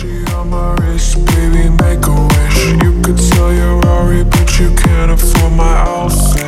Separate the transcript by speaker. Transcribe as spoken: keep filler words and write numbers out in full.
Speaker 1: Versace on my wrist, baby, make a wish. You could sell your Rari, but you can't afford my outfit.